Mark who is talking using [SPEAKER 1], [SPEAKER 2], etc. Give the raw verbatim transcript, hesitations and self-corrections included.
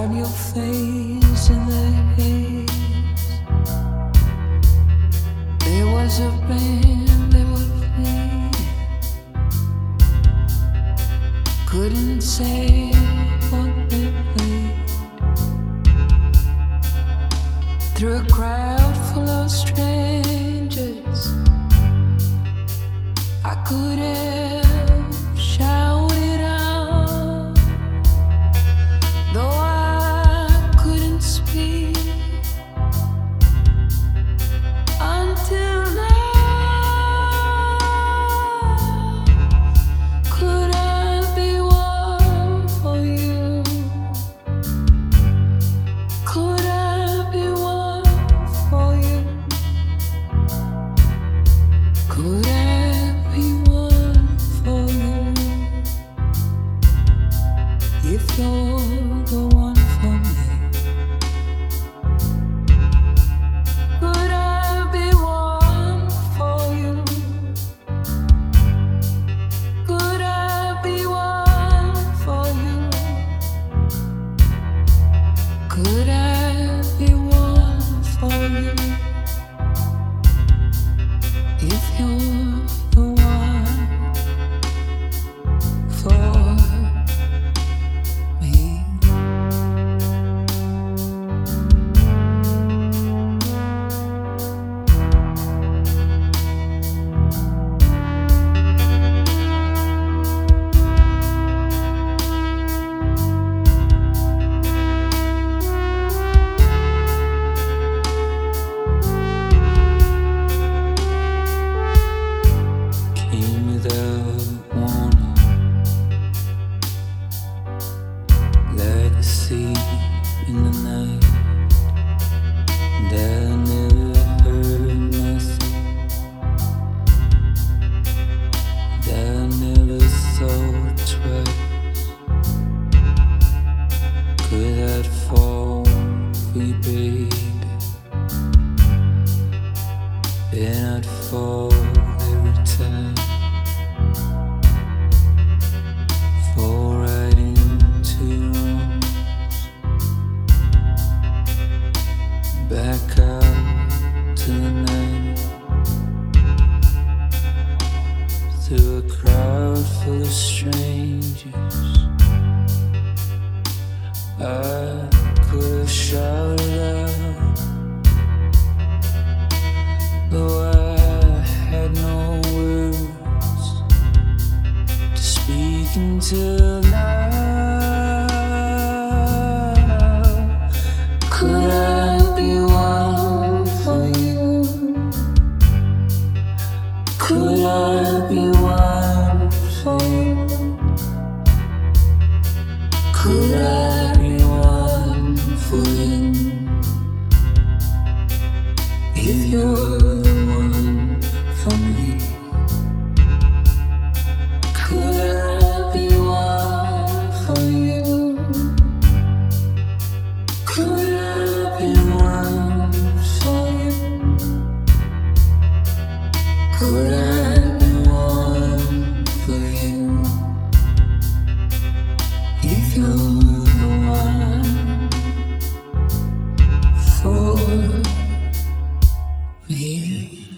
[SPEAKER 1] Describe your face in the haze. There was a band that would play. Couldn't say what they played. Through a crowd full of strangers, I could have shouted out, though I couldn't speak until now. Could I be one for you? Could I be one for you? Could I if you're the one for me? Could I be one for you? Could I be one for you? Could I be one for you? If you're the one for see in the night, and I never heard nothing, and I never thought twice. Could I fall for you, baby? Then I'd fall every time, fall right into your arms. Back out to the night, through a crowd full of strangers. I could have shouted out, though I had no words to speak until now. Could I be one for you? Could I be one for you? Could I be one for you? If you're the one for me, could I be one for you? Could I be one for you? Could I be one for you? If you're the one for me.